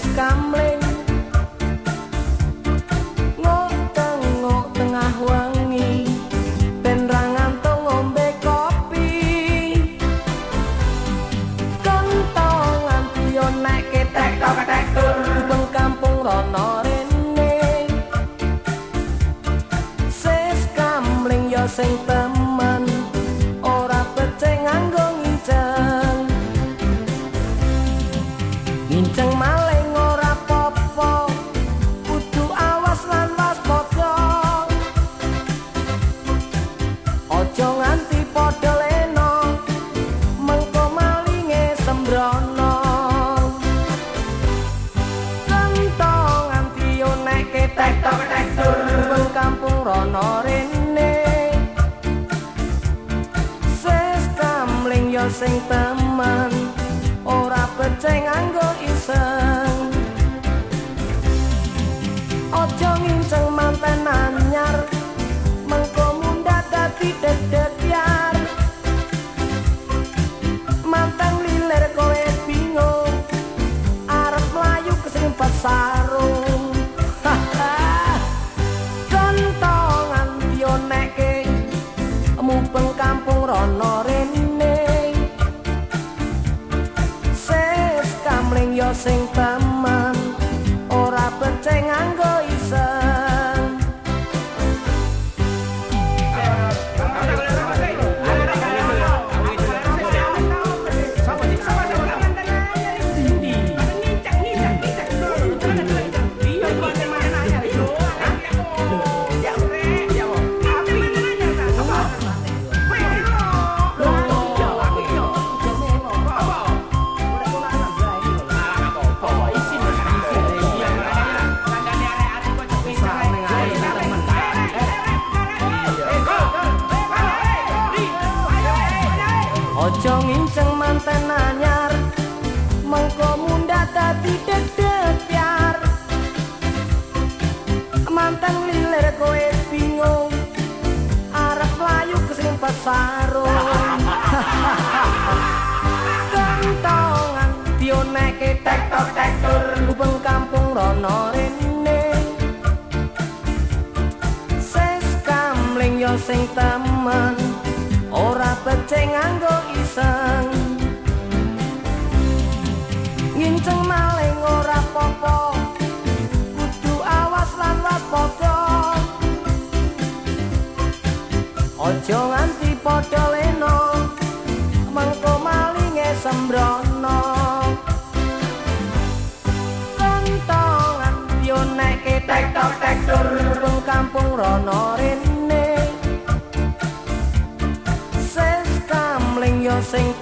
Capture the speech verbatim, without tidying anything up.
ses kamling ngok tengah wengi ben ra ngantuk ngombe kopi kentongan piyo nek ketek tok ketek tur beng kampung rono rene ses kamling yo sing temen ora becik nganggo nginceng nginceng maling ora popo kudu awas lan waspada aja nganti padha leno mengko malinge sembrono kentong nganti yo nek ketek tok ketek tur beng kampung rono rene ses kamling yo sing temen ora becik nganggo iseng aja nginceng manten anyar mengko mundhak dadi dedegyar manten lilir kowe bingung arep mlayu kesempet sarung kentongan yo nekke mubeng kampung rono rene yo sing temen ora becik nganggo iseng aja nginceng manten anyar mengko mundhak dadi dedegyar manten lilir kowe bingung arep mlayu kesempet sarung kentongan dionek ketek tok tek tur ubeng kampung rono rene ses kamling yo sing temen ora becik nganggo iseng nginceng maling ora popo kudu awas lan waspada aja nganti padha leno mengko malinge sembrono kentongan yo nek ketek tok tek tur beng kampung rono rene yo sing